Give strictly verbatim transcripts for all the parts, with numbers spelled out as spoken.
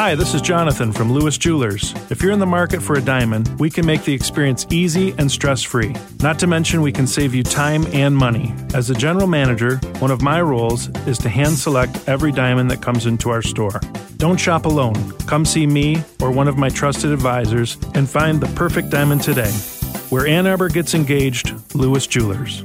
Hi, this is Jonathan from Lewis Jewelers. If you're in the market for a diamond, we can make the experience easy and stress-free. Not to mention we can save you time and money. As a general manager, one of my roles is to hand select every diamond that comes into our store. Don't shop alone. Come see me or one of my trusted advisors and find the perfect diamond today. Where Ann Arbor gets engaged, Lewis Jewelers.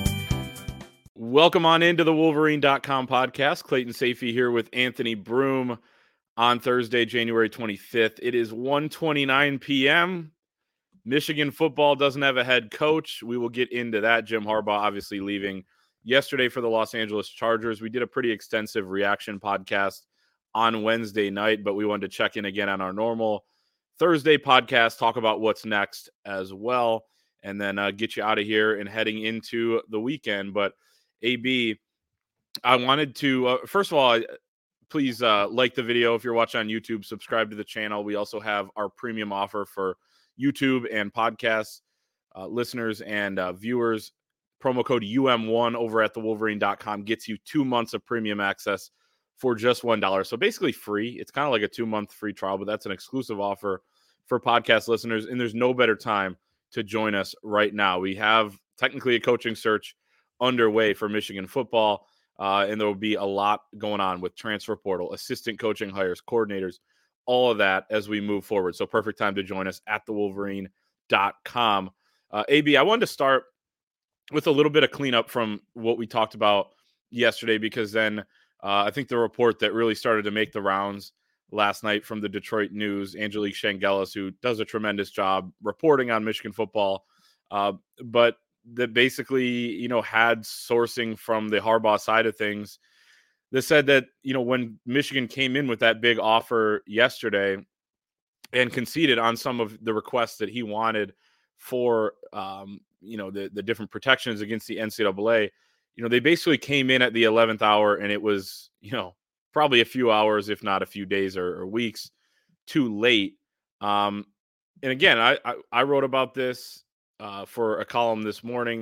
Welcome on into the Wolverine dot com podcast. Clayton Sayfie here with Anthony Broome on Thursday, January twenty-fifth. It is one twenty-nine p.m. Michigan football doesn't have a head coach. We will get into that. Jim Harbaugh obviously leaving yesterday for the Los Angeles Chargers. We did a pretty extensive reaction podcast on Wednesday night, but we wanted to check in again on our normal Thursday podcast, talk about what's next as well, and then uh, get you out of here and heading into the weekend. But A B, I wanted to, uh, first of all, please uh, like the video if you're watching on YouTube, subscribe to the channel. We also have our premium offer for YouTube and podcast uh, listeners and uh, viewers. Promo code U M one over at the Wolverine dot com gets you two months of premium access for just one dollar. So basically free. It's kind of like a two-month free trial, but that's an exclusive offer for podcast listeners, and there's no better time to join us right now. We have technically a coaching search underway for Michigan football. Uh, and there will be a lot going on with transfer portal, assistant coaching hires, coordinators, all of that as we move forward. So perfect time to join us at the Wolverine dot com. Uh, A B, I wanted to start with a little bit of cleanup from what we talked about yesterday, because then uh, I think the report that really started to make the rounds last night from the Detroit News, Angelique Shangelis, who does a tremendous job reporting on Michigan football, uh, but that basically, you know, had sourcing from the Harbaugh side of things that said that, you know, when Michigan came in with that big offer yesterday and conceded on some of the requests that he wanted for, um, you know, the, the different protections against the N C double A, you know, they basically came in at the eleventh hour, and it was, you know, probably a few hours, if not a few days or, or weeks too late. Um, and again, I, I, I wrote about this Uh, for a column this morning.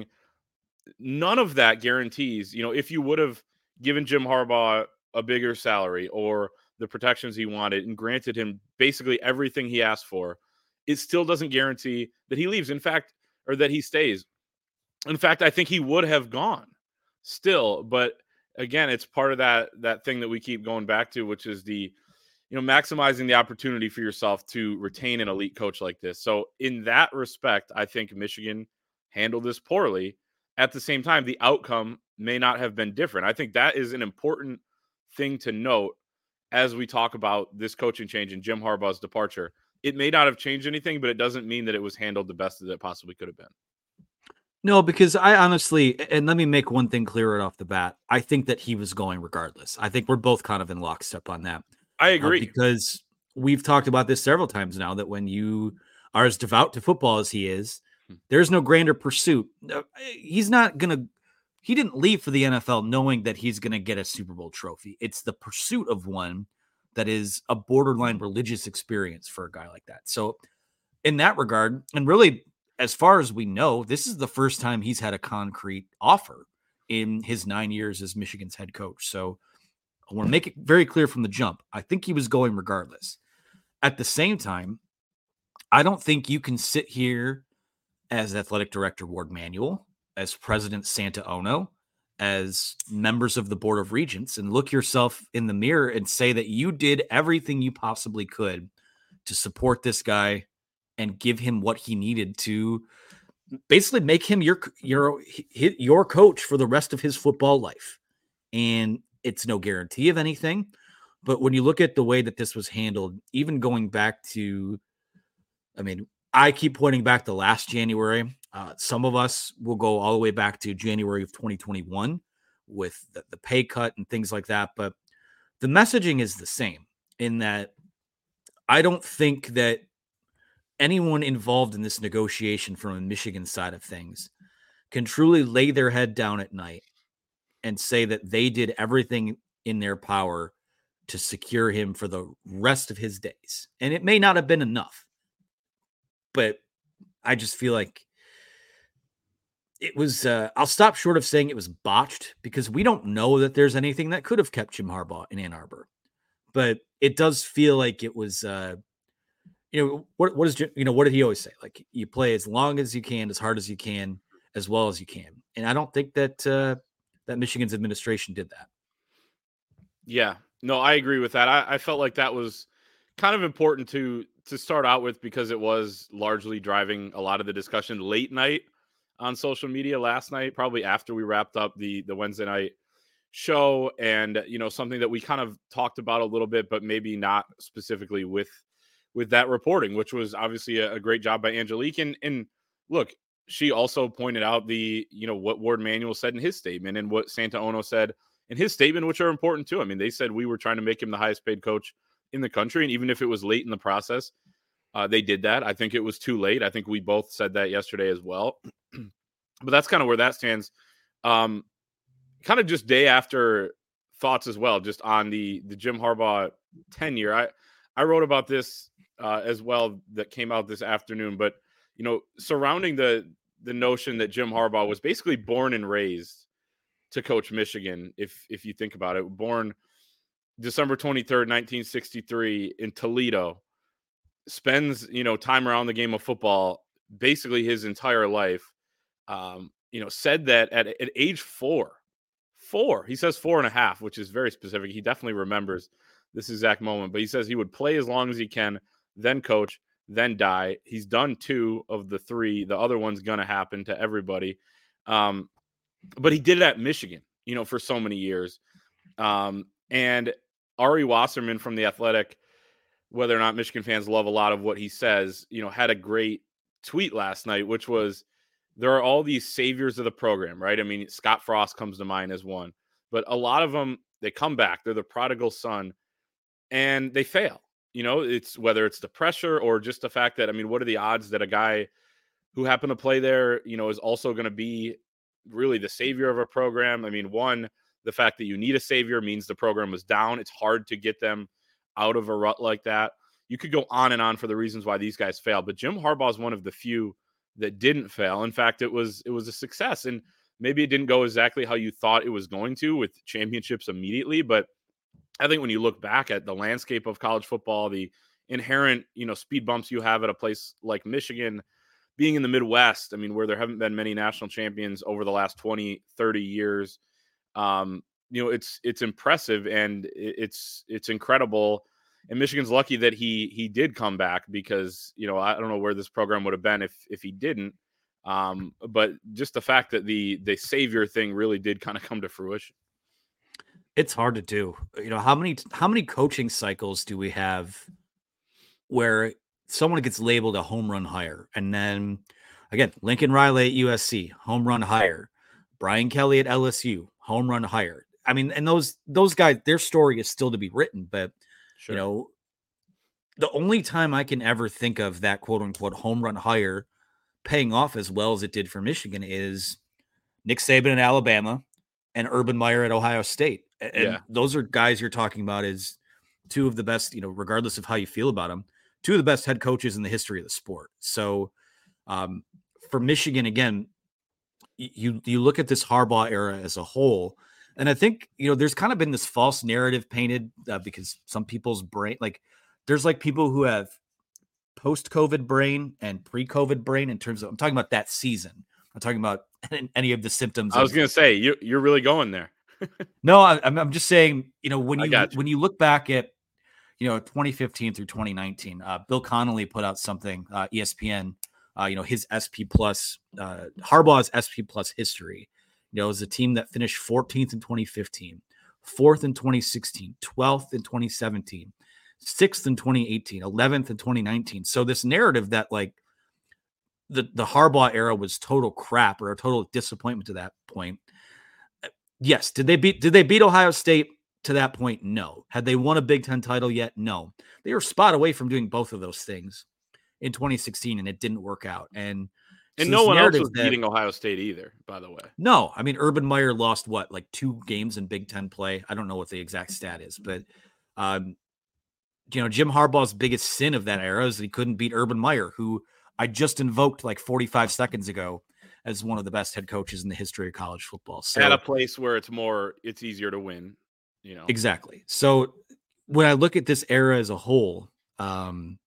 None of that guarantees, you know, if you would have given Jim Harbaugh a bigger salary or the protections he wanted and granted him basically everything he asked for, it still doesn't guarantee that he leaves. In fact, or that he stays. In fact, I think he would have gone still. But again, it's part of that, that thing that we keep going back to, which is the, you know, maximizing the opportunity for yourself to retain an elite coach like this. So in that respect, I think Michigan handled this poorly. At the same time, the outcome may not have been different. I think that is an important thing to note as we talk about this coaching change and Jim Harbaugh's departure. It may not have changed anything, but it doesn't mean that it was handled the best that it possibly could have been. No, because I honestly, and let me make one thing clear right off the bat. I think that he was going regardless. I think we're both kind of in lockstep on that. I agree. Uh, because we've talked about this several times now, that when you are as devout to football as he is, there's no grander pursuit. He's not going to, he didn't leave for the N F L knowing that he's going to get a Super Bowl trophy. It's the pursuit of one that is a borderline religious experience for a guy like that. So in that regard, and really, as far as we know, this is the first time he's had a concrete offer in his nine years as Michigan's head coach. So I want to make it very clear from the jump. I think he was going regardless. At the same time, I don't think you can sit here as athletic director Ward Manuel, as president Santa Ono, as members of the Board of Regents, and look yourself in the mirror and say that you did everything you possibly could to support this guy and give him what he needed to basically make him your, your, your coach for the rest of his football life. And it's no guarantee of anything, but when you look at the way that this was handled, even going back to, I mean, I keep pointing back to last January. Uh, some of us will go all the way back to January of twenty twenty-one with the, the pay cut and things like that. But the messaging is the same in that I don't think that anyone involved in this negotiation from a Michigan side of things can truly lay their head down at night and say that they did everything in their power to secure him for the rest of his days. And it may not have been enough, but I just feel like it was, uh, I'll stop short of saying it was botched, because we don't know that there's anything that could have kept Jim Harbaugh in Ann Arbor. but it does feel like it was, uh, you know, what, what is, you know, what did he always say? Like, you play as long as you can, as hard as you can, as well as you can. And I don't think that, uh, that Michigan's administration did that. Yeah, no, I agree with that. I, I felt like that was kind of important to, to start out with, because it was largely driving a lot of the discussion late night on social media last night, probably after we wrapped up the, the Wednesday night show. And, you know, something that we kind of talked about a little bit, but maybe not specifically with, with that reporting, which was obviously a, a great job by Angelique. And, and look, she also pointed out the, you know, what Ward Manuel said in his statement and what Santa Ono said in his statement, which are important too. I mean, they said we were trying to make him the highest paid coach in the country. And even if it was late in the process, uh, they did that. I think it was too late. I think we both said that yesterday as well. But that's kind of where that stands. Um, kind of just day after thoughts as well, just on the, the Jim Harbaugh tenure. I, I wrote about this uh, as well that came out this afternoon, but, you know, surrounding the, the notion that Jim Harbaugh was basically born and raised to coach Michigan. If, if you think about it, born December twenty-third, nineteen sixty-three in Toledo, spends, you know, time around the game of football, basically his entire life. Um, you know, said that at, at age four, four, he says four and a half, which is very specific. He definitely remembers this exact moment, but he says he would play as long as he can, then coach, then die. He's done two of the three. The other one's going to happen to everybody. Um, but he did it at Michigan, you know, for so many years. Um, and Ari Wasserman from The Athletic, whether or not Michigan fans love a lot of what he says, you know, had a great tweet last night, which was, there are all these saviors of the program, right? I mean, Scott Frost comes to mind as one, but a lot of them, they come back, they're the prodigal son, and they fail. You know, it's whether it's the pressure or just the fact that, I mean, what are the odds that a guy who happened to play there, you know, is also going to be really the savior of a program? I mean, one, the fact that you need a savior means the program was down. It's hard to get them out of a rut like that. You could go on and on for the reasons why these guys failed, but Jim Harbaugh is one of the few that didn't fail. In fact, it was it was a success, and maybe it didn't go exactly how you thought it was going to with championships immediately. But I think when you look back at the landscape of college football, the inherent, you know, speed bumps you have at a place like Michigan, being in the Midwest, I mean, where there haven't been many national champions over the last twenty, thirty years, um, you know, it's it's impressive and it's it's incredible. And Michigan's lucky that he he did come back, because, you know, I don't know where this program would have been if if he didn't. Um, but just the fact that the the savior thing really did kind of come to fruition. It's hard to do. You know, how many how many coaching cycles do we have where someone gets labeled a home run hire, and then again, Lincoln Riley at U S C, home run hire, Brian Kelly at L S U, home run hire. I mean, and those those guys, their story is still to be written, but sure. You know, the only time I can ever think of that quote unquote home run hire paying off as well as it did for Michigan is Nick Saban at Alabama and Urban Meyer at Ohio State. And yeah. Those are guys you're talking about as two of the best, you know, regardless of how you feel about them, two of the best head coaches in the history of the sport. So um, for Michigan, again, you, you look at this Harbaugh era as a whole, and I think, you know, there's kind of been this false narrative painted uh, because some people's brain, like there's like people who have post-COVID brain and pre-COVID brain in terms of, I'm talking about that season. I'm talking about any of the symptoms. I was of, going to say, you, you're really going there. No, I, I'm, I'm just saying, you know, when you, you when you look back at, you know, twenty fifteen through twenty nineteen, uh, Bill Connolly put out something, uh, E S P N, uh, you know, his S P plus, uh, Harbaugh's S P plus history. You know, it was a team that finished fourteenth in twenty fifteen, fourth in twenty sixteen, twelfth in twenty seventeen, sixth in twenty eighteen, eleventh in twenty nineteen. So this narrative that like the, the Harbaugh era was total crap or a total disappointment to that point. Yes. Did they beat, did they beat Ohio State to that point? No. Had they won a Big Ten title yet? No. They were spot away from doing both of those things in twenty sixteen, and it didn't work out. And And so no one else was that, beating Ohio State either, by the way. No, I mean, Urban Meyer lost what, like two games in Big Ten play? I don't know what the exact stat is, but, um, you know, Jim Harbaugh's biggest sin of that era is he couldn't beat Urban Meyer, who I just invoked like forty-five seconds ago as one of the best head coaches in the history of college football. So at a place where it's more, it's easier to win, you know. Exactly. So when I look at this era as a whole, um,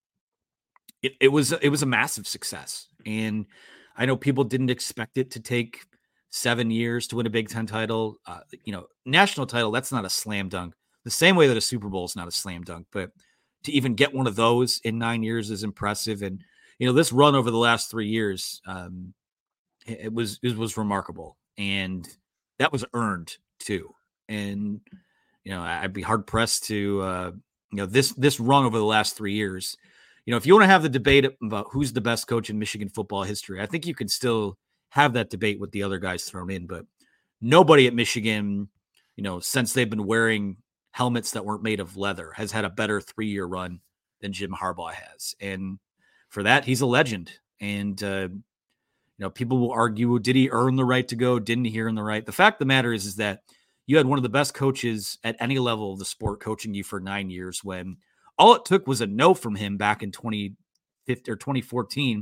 it, it was it was a massive success, and I know people didn't expect it to take seven years to win a Big Ten title. Uh, you know, national title, that's not a slam dunk. The same way that a Super Bowl is not a slam dunk, but to even get one of those in nine years is impressive. And you know, this run over the last three years, um, it, it was it was remarkable, and that was earned too. And you know, I'd be hard pressed to uh, you know this this run over the last three years. You know, if you want to have the debate about who's the best coach in Michigan football history, I think you could still have that debate with the other guys thrown in. But nobody at Michigan, you know, since they've been wearing helmets that weren't made of leather, has had a better three-year run than Jim Harbaugh has. And for that, he's a legend. And, uh, you know, people will argue, did he earn the right to go? Didn't he earn the right? The fact of the matter is, is that you had one of the best coaches at any level of the sport coaching you for nine years when all it took was a no from him back in twenty fifteen or twenty fourteen.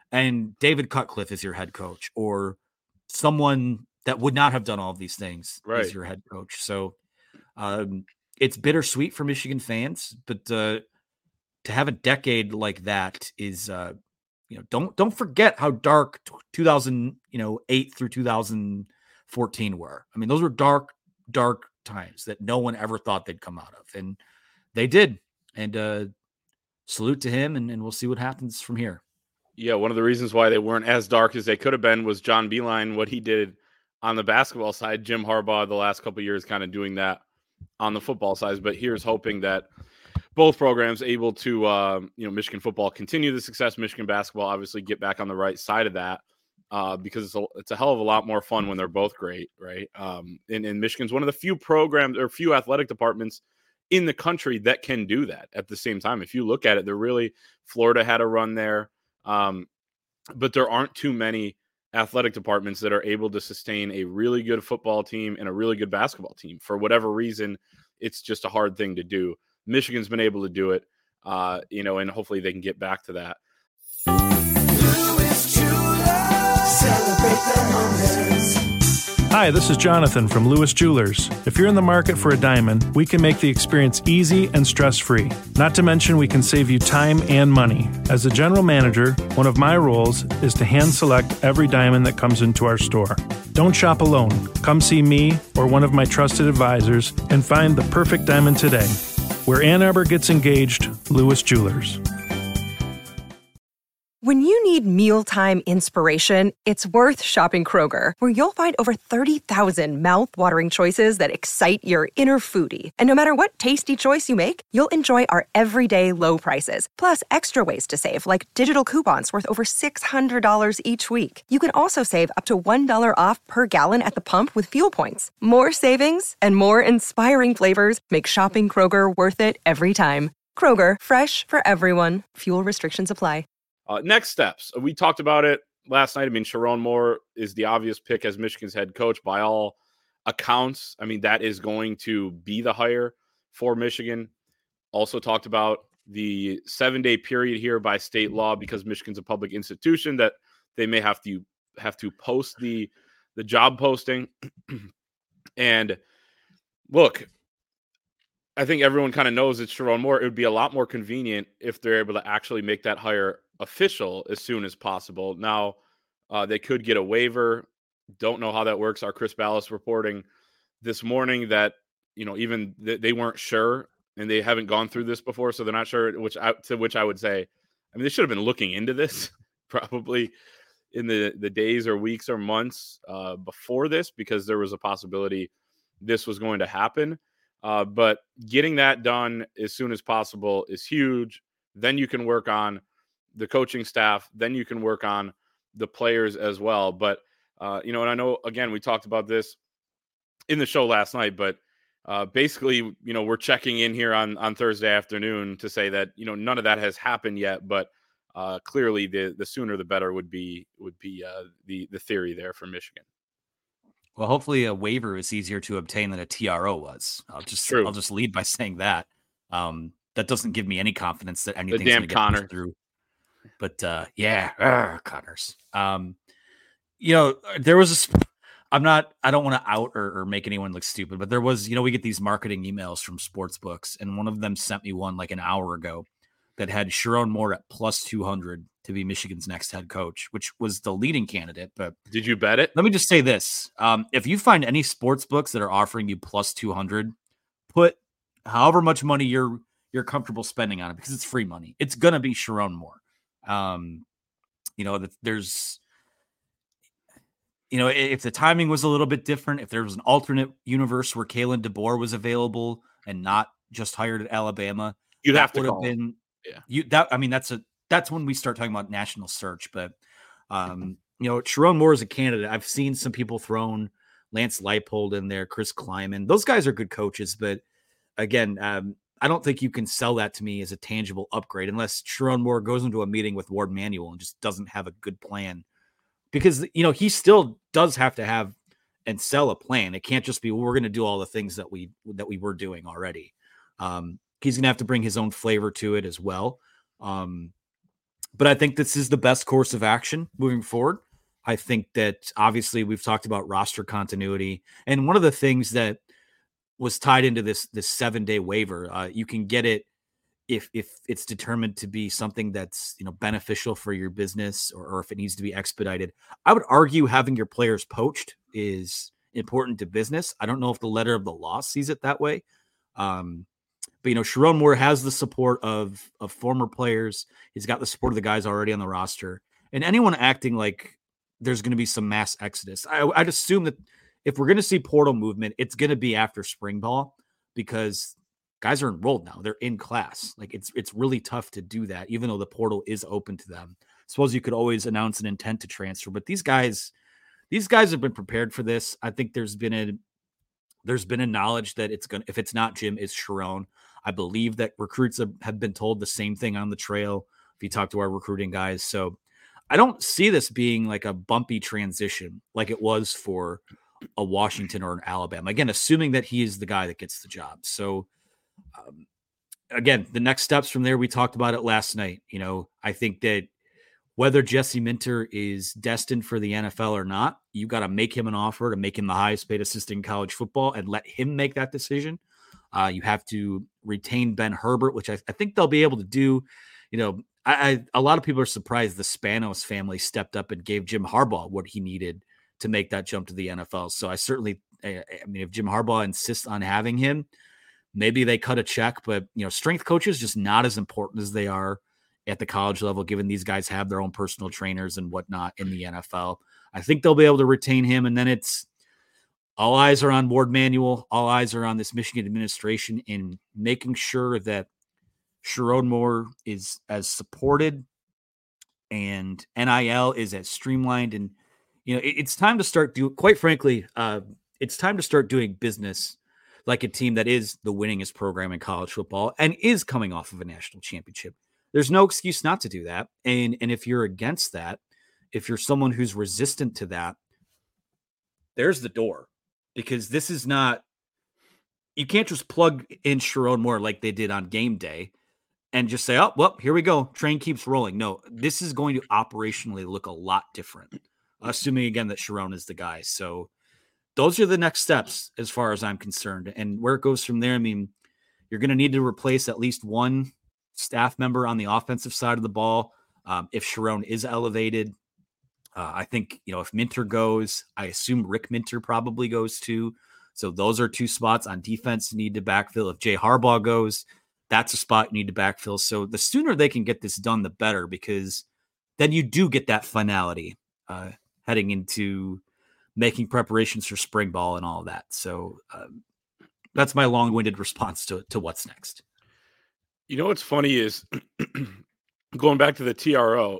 And David Cutcliffe is your head coach, or someone that would not have done all of these things right. is your head coach. So um, it's bittersweet for Michigan fans, but uh, to have a decade like that is, uh, you know, don't don't forget how dark two thousand eight through two thousand fourteen were. I mean, those were dark, dark times that no one ever thought they'd come out of, and they did. And uh, salute to him, and, and we'll see what happens from here. Yeah, one of the reasons why they weren't as dark as they could have been was John Beilein, what he did on the basketball side. Jim Harbaugh, the last couple of years, kind of doing that on the football side. But here's hoping that both programs able to, uh, you know, Michigan football continue the success, Michigan basketball obviously get back on the right side of that, uh, because it's a, it's a hell of a lot more fun when they're both great, right? Um, and, and Michigan's one of the few programs or few athletic departments in the country that can do that at the same time. If you look at it, they're really, Florida had a run there. Um, but there aren't too many athletic departments that are able to sustain a really good football team and a really good basketball team. For whatever reason, it's just a hard thing to do. Michigan's been able to do it, uh, you know, and hopefully they can get back to that. Lewis Jewelers, celebrate the moments. Hi, this is Jonathan from Lewis Jewelers. If you're in the market for a diamond, we can make the experience easy and stress-free. Not to mention, we can save you time and money. As a general manager, one of my roles is to hand select every diamond that comes into our store. Don't shop alone. Come see me or one of my trusted advisors and find the perfect diamond today. Where Ann Arbor gets engaged, Lewis Jewelers. When you need mealtime inspiration, it's worth shopping Kroger, where you'll find over thirty thousand mouth-watering choices that excite your inner foodie. And no matter what tasty choice you make, you'll enjoy our everyday low prices, plus extra ways to save, like digital coupons worth over six hundred dollars each week. You can also save up to one dollar off per gallon at the pump with fuel points. More savings and more inspiring flavors make shopping Kroger worth it every time. Kroger, fresh for everyone. Fuel restrictions apply. Uh, next steps. We talked about it last night. I mean, Sharon Moore is the obvious pick as Michigan's head coach by all accounts. I mean, that is going to be the hire for Michigan. Also talked about the seven-day period here by state law because Michigan's a public institution that they may have to have to post the the job posting. And look, I think everyone kind of knows it's Sharon Moore. It would be a lot more convenient if they're able to actually make that hire official as soon as possible. Now, uh, they could get a waiver. Don't know how that works. Our Chris Ballas reporting this morning that, you know, even th- they weren't sure and they haven't gone through this before, so they're not sure, which I, to which I would say, I mean, they should have been looking into this probably in the, the days or weeks or months uh, before this, because there was a possibility this was going to happen. Uh, but getting that done as soon as possible is huge. Then you can work on the coaching staff. Then you can work on the players as well. But, uh, you know, and I know, again, we talked about this in the show last night, but uh, basically, you know, we're checking in here on, on Thursday afternoon to say that, you know, none of that has happened yet, but uh, clearly the, the sooner the better would be, would be uh, the, the theory there for Michigan. Well, hopefully a waiver is easier to obtain than a T R O was. I'll just, True. I'll just lead by saying that. Um, that doesn't give me any confidence that anything's the damn going to Connor get through. But uh, yeah, uh, Connors. Um, you know, there was a, I'm not, I don't want to out or, or make anyone look stupid, but there was, you know, we get these marketing emails from sports books, and one of them sent me one like an hour ago that had Sherrone Moore at plus two hundred to be Michigan's next head coach, which was the leading candidate. But did you bet it? Let me just say this. Um, if you find any sports books that are offering you plus two hundred, put however much money you're, you're comfortable spending on it, because it's free money. It's going to be Sherrone Moore. Um, you know, there's, You know, if the timing was a little bit different, if there was an alternate universe where Kalen DeBoer was available and not just hired at Alabama, you'd have to would have been. Yeah, you that. I mean, that's a that's when we start talking about national search. But um, you know, Sherrone Moore is a candidate. I've seen some people thrown Lance Leipold in there, Chris Kleiman. Those guys are good coaches, but again, um, I don't think you can sell that to me as a tangible upgrade unless Sherrone Moore goes into a meeting with Ward Manuel and just doesn't have a good plan. Because, you know, he still does have to have and sell a plan. It can't just be, well, we're going to do all the things that we that we were doing already. Um, he's going to have to bring his own flavor to it as well. Um, but I think this is the best course of action moving forward. I think that obviously we've talked about roster continuity. And one of the things that was tied into this this seven-day waiver, uh, you can get it if if it's determined to be something that's, you know, beneficial for your business, or, or if it needs to be expedited. I would argue having your players poached is important to business. I don't know if the letter of the law sees it that way. Um, but, you know, Sherrone Moore has the support of, of former players. He's got the support of the guys already on the roster. And anyone acting like there's going to be some mass exodus, I, I'd assume that if we're going to see portal movement, it's going to be after spring ball, because guys are enrolled now. They're in class. Like it's it's really tough to do that, even though the portal is open to them. I suppose you could always announce an intent to transfer, but these guys, these guys have been prepared for this. I think there's been a there's been a knowledge that it's gonna, if it's not Jim, it's Sherrone. I believe that recruits have, have been told the same thing on the trail if you talk to our recruiting guys. So I don't see this being like a bumpy transition like it was for a Washington or an Alabama. Again, assuming that he is the guy that gets the job. So Um, again, the next steps from there, we talked about it last night. You know, I think that whether Jesse Minter is destined for the N F L or not, you got to make him an offer to make him the highest paid assistant in college football and let him make that decision. Uh, you have to retain Ben Herbert, which I, I think they'll be able to do. You know, I, I a lot of people are surprised the Spanos family stepped up and gave Jim Harbaugh what he needed to make that jump to the N F L. So I certainly, I, I mean, if Jim Harbaugh insists on having him, maybe they cut a check, but, you know, strength coaches just not as important as they are at the college level, given these guys have their own personal trainers and whatnot in the N F L. I think they'll be able to retain him. And then it's all eyes are on Ward Manuel. All eyes are on this Michigan administration in making sure that Sherrone Moore is as supported and N I L is as streamlined. And, you know, it, it's time to start doing, quite frankly, uh, it's time to start doing business like a team that is the winningest program in college football and is coming off of a national championship. There's no excuse not to do that. And, and if you're against that, if you're someone who's resistant to that, there's the door, because this is not, you can't just plug in Sherrone Moore like they did on game day and just say, oh, well, here we go. Train keeps rolling. No, this is going to operationally look a lot different, assuming again that Sherrone is the guy. So those are the next steps as far as I'm concerned. And where it goes from there, I mean, you're going to need to replace at least one staff member on the offensive side of the ball. Um, if Sherrone is elevated, uh, I think, you know, if Minter goes, I assume Rick Minter probably goes too. So those are two spots on defense you need to backfill. If Jay Harbaugh goes, that's a spot you need to backfill. So the sooner they can get this done, the better, because then you do get that finality uh, heading into making preparations for spring ball and all of that. So um, that's my long-winded response to, to what's next. You know, what's funny is going back to the T R O,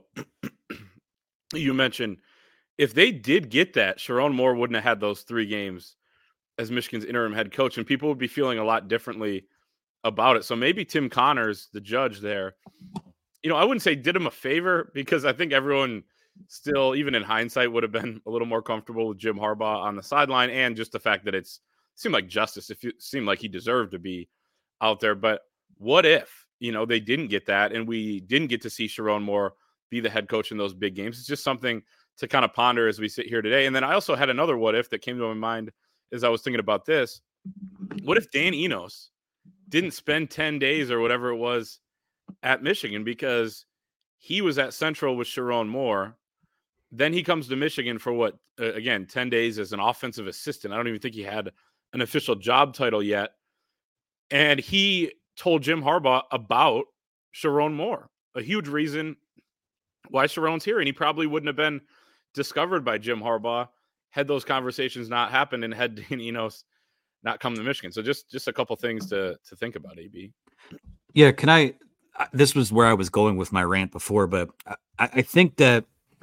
you mentioned if they did get that, Sherrone Moore wouldn't have had those three games as Michigan's interim head coach, and people would be feeling a lot differently about it. So maybe Tim Connors, the judge there, you know, I wouldn't say did him a favor, because I think everyone still, even in hindsight, would have been a little more comfortable with Jim Harbaugh on the sideline, and just the fact that it's seemed like justice. It seemed like he deserved to be out there. But what if, you know, they didn't get that and we didn't get to see Sherrone Moore be the head coach in those big games? It's just something to kind of ponder as we sit here today. And then I also had another what if that came to my mind as I was thinking about this. What if Dan Enos didn't spend ten days or whatever it was at Michigan because he was at Central with Sharon Moore? Then he comes to Michigan for what, uh, again, ten days as an offensive assistant. I don't even think he had an official job title yet. And he told Jim Harbaugh about Sharon Moore, a huge reason why Sharon's here. And he probably wouldn't have been discovered by Jim Harbaugh had those conversations not happened and had Dan Enos not come to Michigan. So just, just a couple things to, to think about, A B. Yeah. Can I, this was where I was going with my rant before, but I, I think that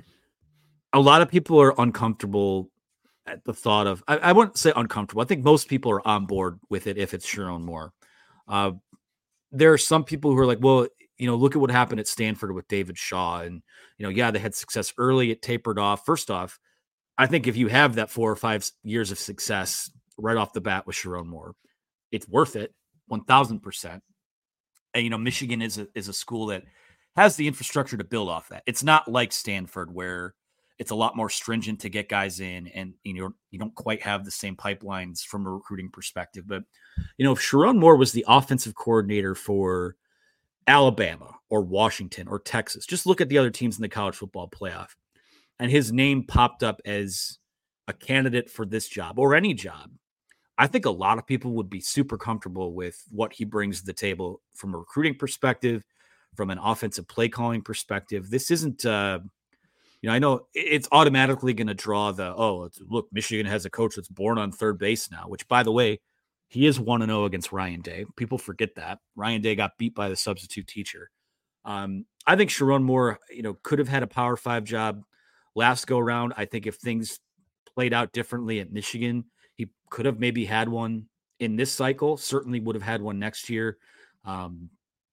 a lot of people are uncomfortable at the thought of, I, I wouldn't say uncomfortable. I think most people are on board with it if it's Sharon Moore. Uh, there are some people who are like, well, you know, look at what happened at Stanford with David Shaw. And, you know, yeah, they had success early. It tapered off. First off, I think if you have that four or five years of success right off the bat with Sharon Moore, it's worth it, one thousand percent. And, you know, Michigan is a, is a school that has the infrastructure to build off that. It's not like Stanford where it's a lot more stringent to get guys in and, you know, you don't quite have the same pipelines from a recruiting perspective. But, you know, if Sharon Moore was the offensive coordinator for Alabama or Washington or Texas, just look at the other teams in the college football playoff, and his name popped up as a candidate for this job or any job, I think a lot of people would be super comfortable with what he brings to the table from a recruiting perspective, from an offensive play calling perspective. This isn't, uh, you know, I know it's automatically going to draw the, oh, it's, look, Michigan has a coach that's born on third base now, which, by the way, he is one and oh against Ryan Day. People forget that. Ryan Day got beat by the substitute teacher. Um, I think Sharon Moore, you know, could have had a Power Five job last go around. I think if things played out differently at Michigan, he could have maybe had one in this cycle, certainly would have had one next year. Um,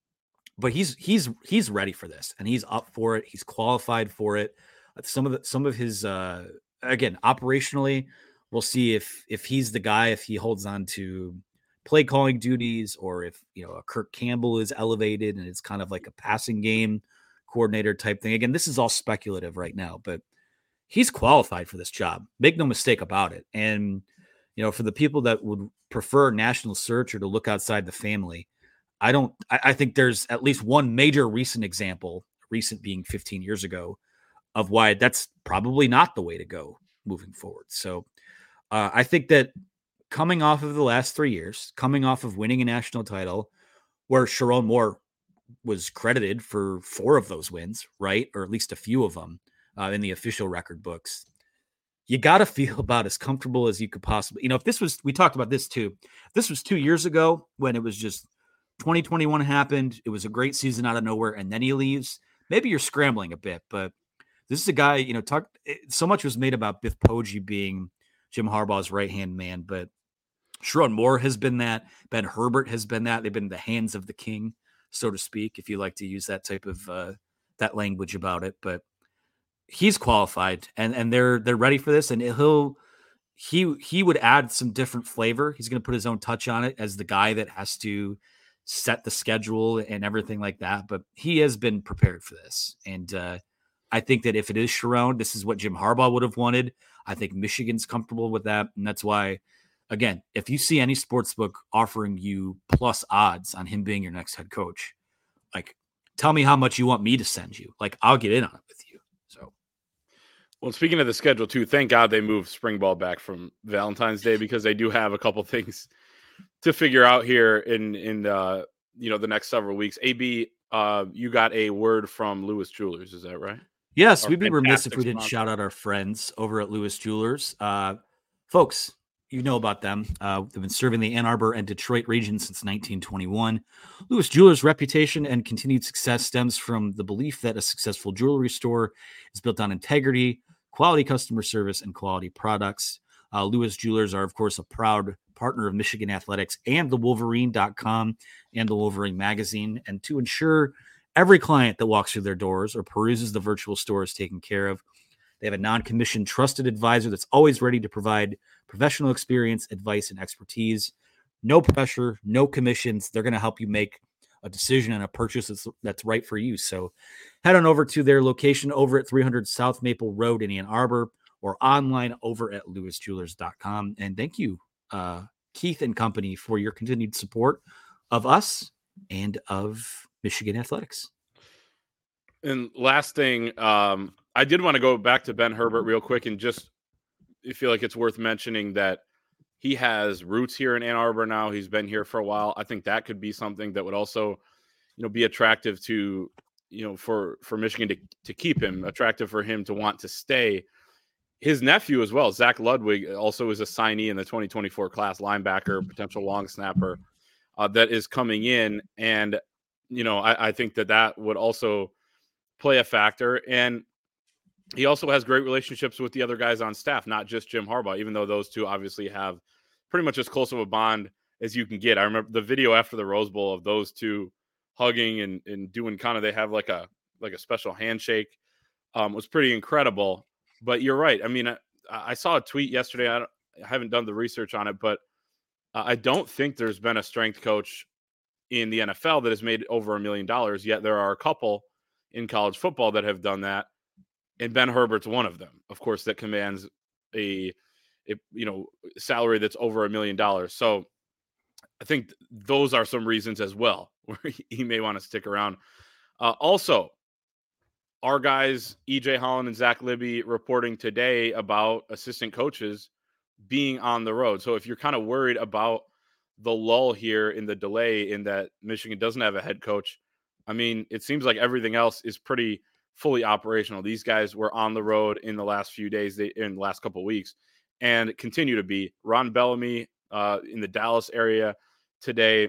but he's, he's, he's ready for this and he's up for it. He's qualified for it. Some of the, some of his, uh, again, operationally, we'll see if, if he's the guy, if he holds on to play calling duties, or if, you know, a Kirk Campbell is elevated and it's kind of like a passing game coordinator type thing. Again, this is all speculative right now, but he's qualified for this job. Make no mistake about it. And, you know, for the people that would prefer national search or to look outside the family, I don't, I, I think there's at least one major recent example, recent being fifteen years ago, of why that's probably not the way to go moving forward. So uh, I think that coming off of the last three years, coming off of winning a national title where Sharon Moore was credited for four of those wins, right? Or at least a few of them uh, in the official record books, you got to feel about as comfortable as you could possibly, you know, if this was, we talked about this too, if this was two years ago when it was just twenty twenty-one happened, it was a great season out of nowhere, and then he leaves, maybe you're scrambling a bit, but this is a guy, you know, talk, so much was made about Biff Poggi being Jim Harbaugh's right-hand man, but Sharon Moore has been that. Ben Herbert has been that. They've been the hands of the king, so to speak, if you like to use that type of, uh, that language about it, but he's qualified and, and they're, they're ready for this. And he'll, he, he would add some different flavor. He's going to put his own touch on it as the guy that has to set the schedule and everything like that. But he has been prepared for this. And, uh, I think that if it is Sharon, this is what Jim Harbaugh would have wanted. I think Michigan's comfortable with that. And that's why, again, if you see any sports book offering you plus odds on him being your next head coach, like, tell me how much you want me to send you. Like, I'll get in on it with you. So, well, speaking of the schedule too, thank God they moved spring ball back from Valentine's Day, because they do have a couple things to figure out here in, in, uh, you know, the next several weeks. A B, uh, you got a word from Lewis Jewelers. Is that right? Yes, Our we'd be remiss if we didn't sponsor. shout out our friends over at Lewis Jewelers. Uh, folks, you know about them. Uh, they've been serving the Ann Arbor and Detroit region since nineteen twenty-one. Lewis Jewelers' reputation and continued success stems from the belief that a successful jewelry store is built on integrity, quality customer service, and quality products. Uh, Lewis Jewelers are, of course, a proud partner of Michigan Athletics and the Wolverine dot com and the Wolverine magazine. And to ensure every client that walks through their doors or peruses the virtual store is taken care of, they have a non-commissioned trusted advisor that's always ready to provide professional experience, advice, and expertise. No pressure, no commissions. They're going to help you make a decision and a purchase that's, that's right for you. So head on over to their location over at three hundred South Maple Road in Ann Arbor, or online over at lewis jewelers dot com. And thank you, uh, Keith and company, for your continued support of us and of Michigan athletics. And last thing, um, I did want to go back to Ben Herbert real quick, and just I feel like it's worth mentioning that he has roots here in Ann Arbor now. He's been here for a while. I think that could be something that would also, you know, be attractive to, you know, for, for Michigan to, to keep him, attractive for him to want to stay. His nephew as well, Zach Ludwig, also is a signee in the twenty twenty-four class, linebacker, potential long snapper uh, that is coming in. And, you know, I, I think that that would also play a factor. And he also has great relationships with the other guys on staff, not just Jim Harbaugh, even though those two obviously have pretty much as close of a bond as you can get. I remember the video after the Rose Bowl of those two hugging and, and doing kind of, they have like a, like a special handshake um, was pretty incredible. But you're right. I mean, I, I saw a tweet yesterday. I, don't, I haven't done the research on it, but I don't think there's been a strength coach in the N F L that has made over a million dollars, yet there are a couple in college football that have done that. And Ben Herbert's one of them, of course, that commands a, a you know, salary that's over a million dollars. So I think those are some reasons as well where he may want to stick around. Uh, also, our guys, E J Holland and Zach Libby, reporting today about assistant coaches being on the road. So if you're kind of worried about the lull here in the delay in that Michigan doesn't have a head coach, I mean, it seems like everything else is pretty fully operational. These guys were on the road in the last few days, they, in the last couple of weeks, and continue to be. Ron Bellamy uh, in the Dallas area today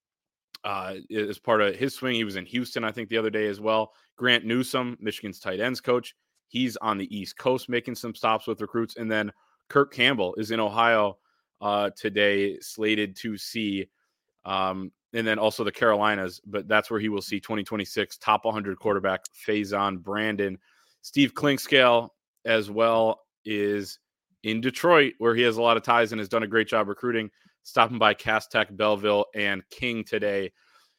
uh, is part of his swing. He was in Houston, I think, the other day as well. Grant Newsome, Michigan's tight ends coach, he's on the East Coast making some stops with recruits. And then Kirk Campbell is in Ohio uh, today, slated to see, um, and then also the Carolinas, but that's where he will see twenty twenty-six top one hundred quarterback Faison Brandon. Steve Clinkscale as well is in Detroit, where he has a lot of ties and has done a great job recruiting, stopping by Cass Tech, Belleville, and King today.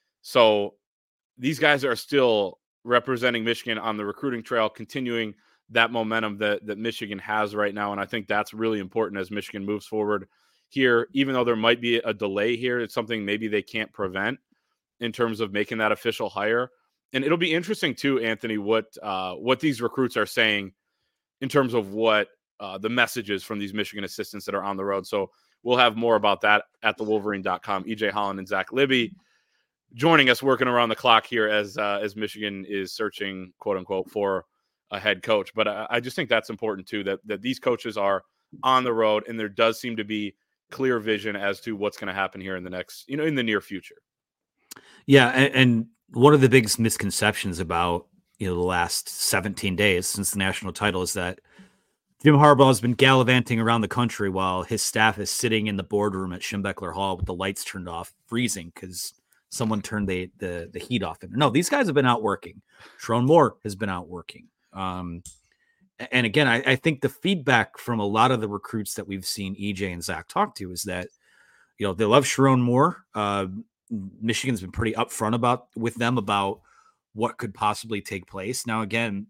So these guys are still representing Michigan on the recruiting trail, continuing that momentum that, that Michigan has right now. And I think that's really important as Michigan moves forward here, even though there might be a delay here. It's something maybe they can't prevent in terms of making that official hire. And it'll be interesting too, Anthony, what, uh, what these recruits are saying in terms of what uh, the messages from these Michigan assistants that are on the road. So we'll have more about that at the wolverine dot com. E J Holland and Zach Libby joining us, working around the clock here as uh, as Michigan is searching, quote unquote, for a head coach. But I, I just think that's important too, that that these coaches are on the road, and there does seem to be clear vision as to what's going to happen here in the next, you know, in the near future. Yeah, and, and one of the biggest misconceptions about, you know, the last seventeen days since the national title is that Jim Harbaugh has been gallivanting around the country while his staff is sitting in the boardroom at Schembechler Hall with the lights turned off, freezing because someone turned the, the the heat off. No, these guys have been out working. Sherrone Moore has been out working. Um, and again, I, I think the feedback from a lot of the recruits that we've seen E J and Zach talk to is that, you know, they love Sherrone Moore. Uh, Michigan's been pretty upfront about with them about what could possibly take place. Now, again,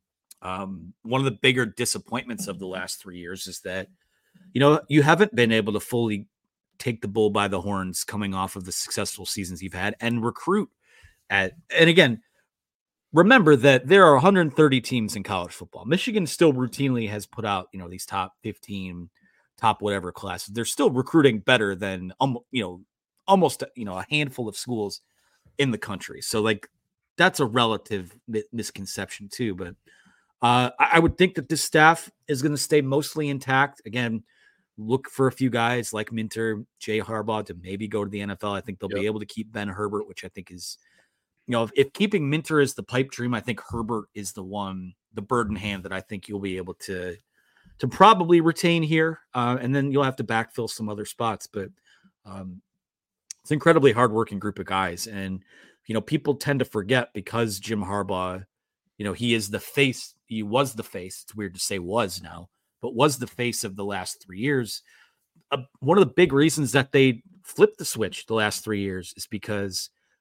um, one of the bigger disappointments of the last three years is that, you know, you haven't been able to fully take the bull by the horns coming off of the successful seasons you've had and recruit at, and again, remember that there are one hundred thirty teams in college football. Michigan still routinely has put out, you know, these top fifteen, top whatever classes. They're still recruiting better than, um, you know, almost, you know, a handful of schools in the country. So like, that's a relative misconception too. But uh, I would think that this staff is going to stay mostly intact. Again, look for a few guys like Minter, Jay Harbaugh to maybe go to the N F L. I think they'll yep. be able to keep Ben Herbert, which I think is, you know, if, if keeping Minter is the pipe dream, I think Herbert is the one, the bird in hand that I think you'll be able to, to probably retain here. Uh, and then you'll have to backfill some other spots, but um, it's an incredibly hardworking group of guys. And, you know, people tend to forget because Jim Harbaugh, you know, he is the face, he was the face. It's weird to say was now, but was the face of the last three years. Uh, one of the big reasons that they flipped the switch the last three years is because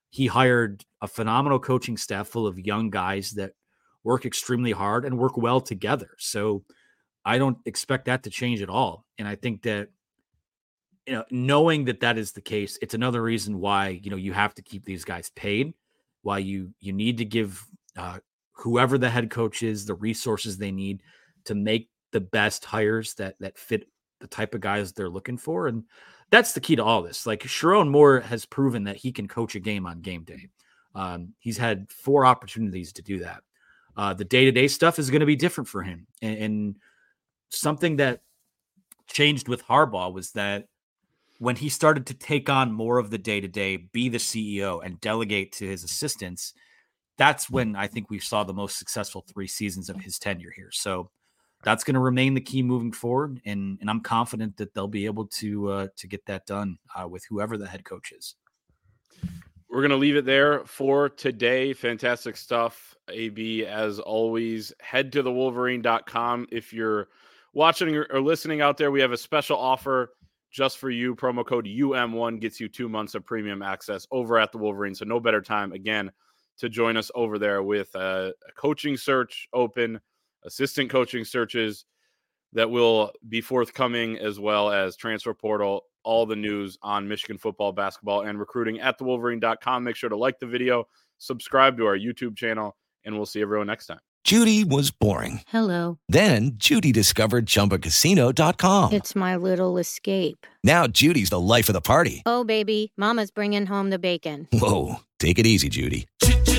he hired a phenomenal coaching staff full of young guys that work extremely hard and work well together. So I don't expect that to change at all. And I think that, you know, knowing that that is the case, it's another reason why, you know, you have to keep these guys paid, why you, you need to give uh, whoever the head coach is the resources they need to make the best hires that, that fit the type of guys they're looking for. And that's the key to all this. Like, Sherrone Moore has proven that he can coach a game on game day. Um, he's had four opportunities to do that. Uh, the day-to-day stuff is going to be different for him. And, and something that changed with Harbaugh was that when he started to take on more of the day-to-day, be the C E O and delegate to his assistants, that's when I think we saw the most successful three seasons of his tenure here. So that's going to remain the key moving forward. And, and I'm confident that they'll be able to, uh, to get that done uh, with whoever the head coach is. We're going to leave it there for today. Fantastic stuff. A B, as always, head to the wolverine dot com. If you're watching or listening out there, we have a special offer just for you. Promo code U M one gets you two months of premium access over at the Wolverine. So no better time, again, to join us over there with a, a coaching search open, assistant coaching searches that will be forthcoming, as well as transfer portal, all the news on Michigan football, basketball, and recruiting at the wolverine dot com. Make sure to like the video, subscribe to our YouTube channel, and we'll see everyone next time. Judy was boring. Hello. Then Judy discovered Chumba Casino dot com. It's my little escape. Now Judy's the life of the party. Oh, baby, mama's bringing home the bacon. Whoa, take it easy, Judy.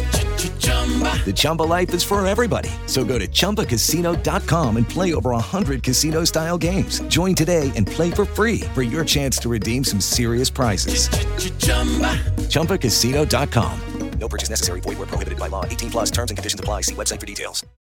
The Chumba life is for everybody. So go to Chumba Casino dot com and play over one hundred casino-style games. Join today and play for free for your chance to redeem some serious prizes. Chumba Casino dot com. No purchase necessary. Void where prohibited by law. eighteen plus terms and conditions apply. See website for details.